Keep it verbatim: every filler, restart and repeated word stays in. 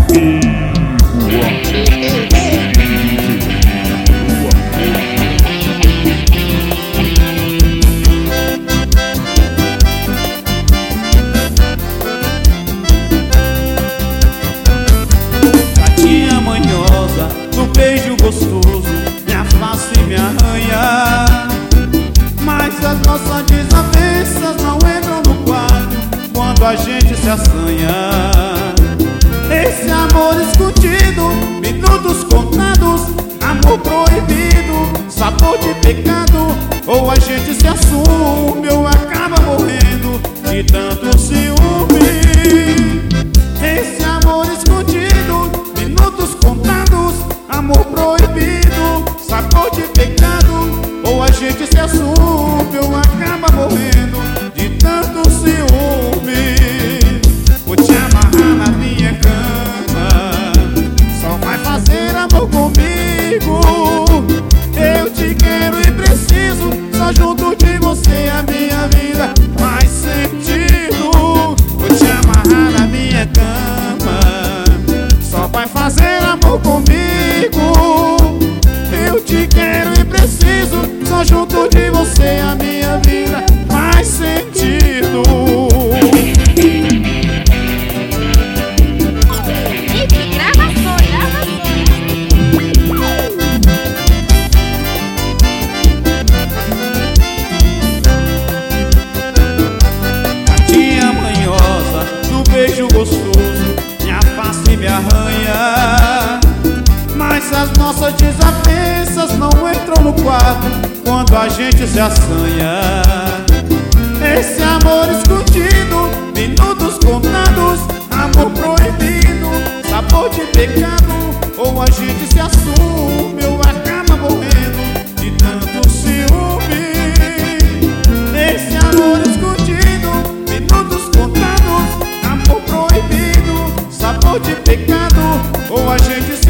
Gatinha manhosa, do beijo gostoso, me afasta e me arranha. Mas as nossas desavenças não entram no quadro quando a gente se assanha. Esse amor escondido, minutos contados, amor proibido, sabor de pecado. Ou a gente se assume ou acaba morrendo de tanto ciúme. Esse amor escondido, minutos contados, amor proibido, sabor de pecado. Ou a gente se assume ou acaba morrendo de tanto ciúme. Vou te amarrar na minha cama, só vai fazer amor comigo. Eu te quero e preciso, só junto de você a minha vida faz sentido. Vou te amarrar na minha cama, só vai fazer amor comigo. Eu te quero e preciso, só junto de você a minha vida faz sentido. Gatinha manhosa, do beijo gostoso, me afasta e me arranha. Mas as nossas desavenças não entram no quarto quando a gente se assanha. Esse amor escondido, minutos contados, amor proibido, sabor de pecado. Ou a gente se assume ou acaba morrendo de tanto ciúme. Esse amor escondido, minutos contados, amor proibido, sabor de pecado. Ou a gente se